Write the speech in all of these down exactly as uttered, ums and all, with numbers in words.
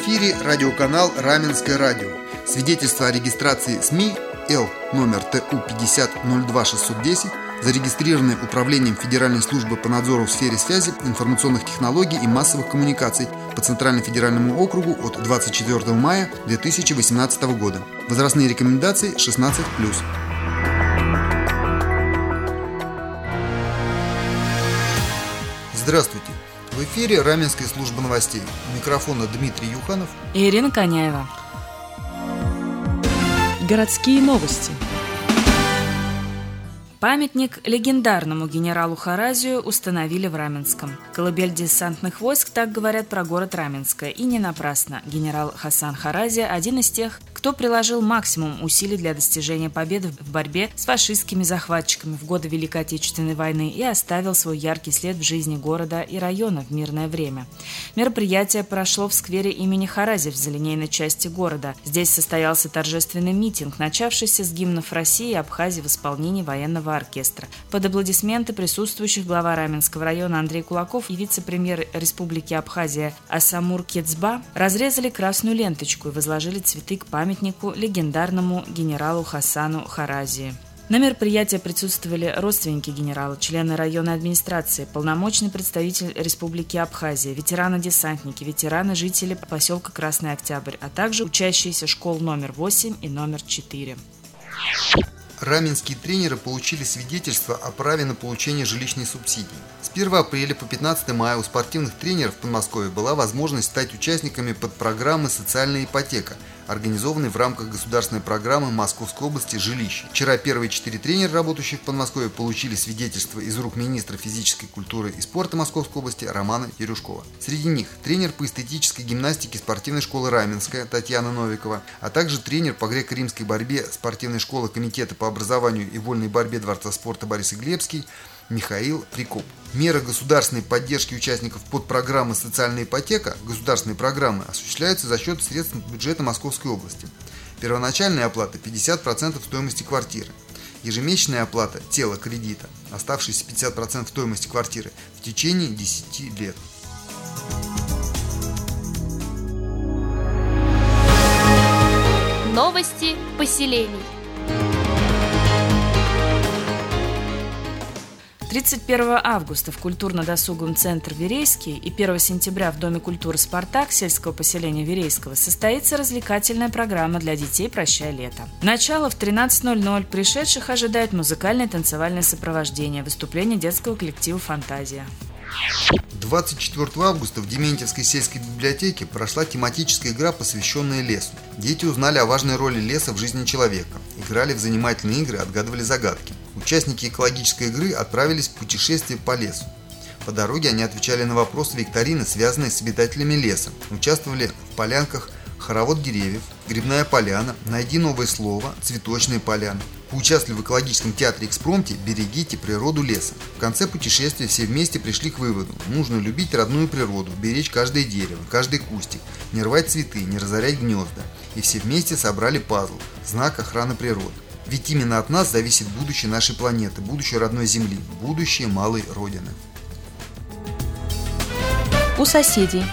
эфире радиоканал «Раменское радио». Свидетельство о регистрации СМИ Л номер Т У пятьдесят ноль два шестьсот десять, зарегистрированное Управлением Федеральной службы по надзору в сфере связи, информационных технологий и массовых коммуникаций по Центральному федеральному округу от двадцать четвёртого мая две тысячи восемнадцатого года. Возрастные рекомендации шестнадцать плюс. Здравствуйте! В эфире Раменская служба новостей. У микрофона Дмитрий Юханов и Ирина Коняева. Городские новости. Памятник легендарному генералу Харазию установили в Раменском. Колыбель десантных войск, так говорят про город Раменское. И не напрасно. Генерал Хасан Харазия – один из тех, кто приложил максимум усилий для достижения победы в борьбе с фашистскими захватчиками в годы Великой Отечественной войны и оставил свой яркий след в жизни города и района в мирное время. Мероприятие прошло в сквере имени Харазия в залинейной части города. Здесь состоялся торжественный митинг, начавшийся с гимнов России и Абхазии в исполнении военного оркестра. Под аплодисменты присутствующих глава Раменского района Андрей Кулаков и вице-премьер Республики Абхазия Асамур Кецба разрезали красную ленточку и возложили цветы к памятнику легендарному генералу Хасану Харазии. На мероприятии присутствовали родственники генерала, члены районной администрации, полномочный представитель Республики Абхазия, ветераны-десантники, ветераны-жители поселка Красный Октябрь, а также учащиеся школ номер восемь и номер четыре. Раменские тренеры получили свидетельство о праве на получение жилищной субсидии. С первого апреля по пятнадцатое мая у спортивных тренеров в Подмосковье была возможность стать участниками подпрограммы «Социальная ипотека», организованной в рамках государственной программы Московской области «Жилище». Вчера первые четыре тренера, работающих в Подмосковье, получили свидетельство из рук министра физической культуры и спорта Московской области Романа Ерюшкова. Среди них тренер по эстетической гимнастике спортивной школы «Раменская» Татьяна Новикова, а также тренер по греко-римской борьбе спортивной школы Комитета по образованию и вольной борьбе Дворца спорта Борис Глебский Михаил Прикоп. Меры государственной поддержки участников подпрограммы «Социальная ипотека» государственной программы осуществляются за счет средств бюджета Московской области. Первоначальная оплата – пятьдесят процентов стоимости квартиры. Ежемесячная оплата тела кредита, оставшиеся пятьдесят процентов стоимости квартиры, в течение десяти лет. Новости поселений. тридцать первого августа в культурно-досуговом центре «Верейский» и первого сентября в Доме культуры «Спартак» сельского поселения Верейского состоится развлекательная программа для детей «Прощай лето». Начало в тринадцать ноль ноль. Пришедших ожидает музыкальное и танцевальное сопровождение, выступление детского коллектива «Фантазия». двадцать четвёртого августа в Дементьевской сельской библиотеке прошла тематическая игра, посвященная лесу. Дети узнали о важной роли леса в жизни человека, играли в занимательные игры, отгадывали загадки. Участники экологической игры отправились в путешествие по лесу. По дороге они отвечали на вопросы викторины, связанные с обитателями леса. Участвовали в полянках «Хоровод деревьев», «Грибная поляна», «Найди новое слово», «Цветочная поляна». Поучаствовали в экологическом театре «Экспромте» «Берегите природу леса». В конце путешествия все вместе пришли к выводу: нужно любить родную природу, беречь каждое дерево, каждый кустик, не рвать цветы, не разорять гнезда. И все вместе собрали пазл – знак охраны природы. Ведь именно от нас зависит будущее нашей планеты, будущее родной Земли, будущее малой Родины. У соседей.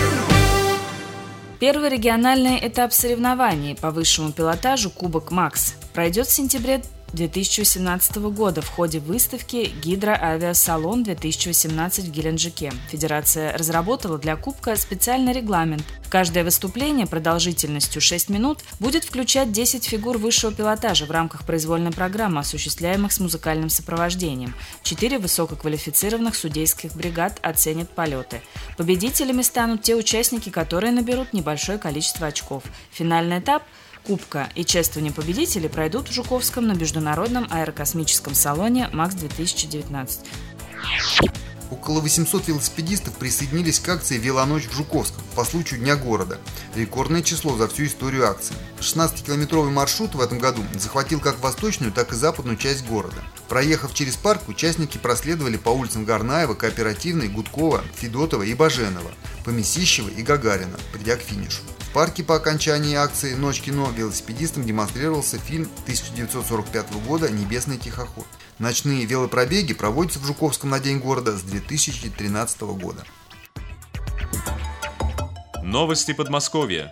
Первый региональный этап соревнований по высшему пилотажу «Кубок Макс» пройдет в сентябре две тысячи восемнадцатого года в ходе выставки «Гидроавиасалон-две тысячи восемнадцать» в Геленджике. Федерация разработала для Кубка специальный регламент. Каждое выступление продолжительностью шесть минут будет включать десять фигур высшего пилотажа в рамках произвольной программы, осуществляемых с музыкальным сопровождением. Четыре высококвалифицированных судейских бригад оценят полеты. Победителями станут те участники, которые наберут небольшое количество очков. Финальный этап Кубка и чествование победителей пройдут в Жуковском на международном аэрокосмическом салоне «МАКС-две тысячи девятнадцать». Около восьмисот велосипедистов присоединились к акции «Велоночь в Жуковском» по случаю Дня города. Рекордное число за всю историю акции. шестнадцатикилометровый маршрут в этом году захватил как восточную, так и западную часть города. Проехав через парк, участники проследовали по улицам Горнаева, Кооперативной, Гудкова, Федотова и Баженова, по Месищево и Гагарина, придя к финишу. В парке по окончании акции «Ночь кино» велосипедистам демонстрировался фильм тысяча девятьсот сорок пятого года «Небесный тихоход». Ночные велопробеги проводятся в Жуковском на День города с две тысячи тринадцатого года. Новости Подмосковья.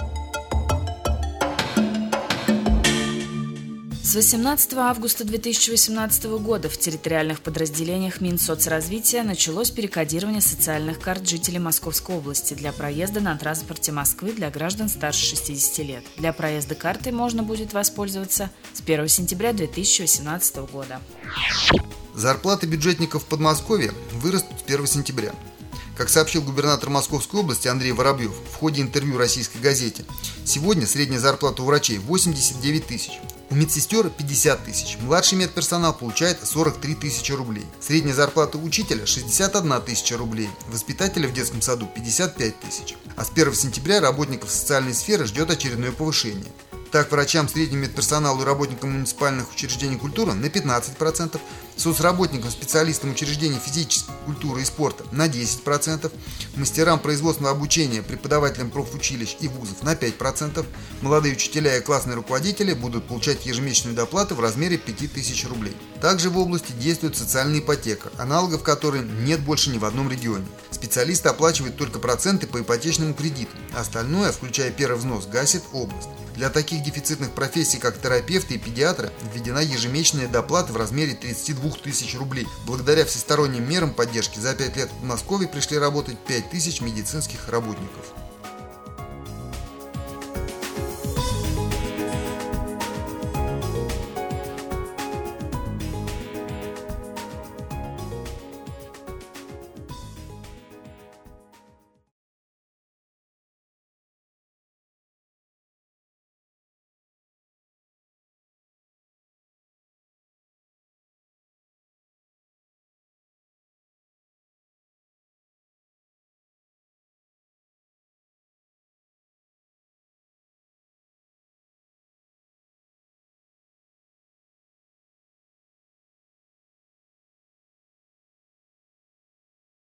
С восемнадцатого августа две тысячи восемнадцатого года в территориальных подразделениях Минсоцразвития началось перекодирование социальных карт жителей Московской области для проезда на транспорте Москвы для граждан старше шестидесяти лет. Для проезда картой можно будет воспользоваться с первого сентября две тысячи восемнадцатого года. Зарплаты бюджетников в Подмосковье вырастут с первого сентября. Как сообщил губернатор Московской области Андрей Воробьев в ходе интервью российской газете, сегодня средняя зарплата у врачей восемьдесят девять тысяч, у медсестер пятьдесят тысяч, младший медперсонал получает сорок три тысячи рублей, средняя зарплата учителя шестьдесят одна тысяча рублей, воспитателя в детском саду пятьдесят пять тысяч. А с первого сентября работников социальной сферы ждет очередное повышение. Так, врачам, среднему медперсоналу и работникам муниципальных учреждений культуры на пятнадцать процентов, соцработникам, специалистам учреждений физической культуры и спорта на десять процентов, мастерам производственного обучения, преподавателям профучилищ и вузов на пять процентов, молодые учителя и классные руководители будут получать ежемесячную доплату в размере пяти тысяч рублей. Также в области действует социальная ипотека, аналогов которой нет больше ни в одном регионе. Специалисты оплачивают только проценты по ипотечному кредиту, а остальное, включая первый взнос, гасит область. Для таких дефицитных профессий, как терапевты и педиатры, введена ежемесячная доплата в размере тридцати двух тысяч рублей. Благодаря всесторонним мерам поддержки за пять лет в Подмосковье пришли работать пять тысяч медицинских работников.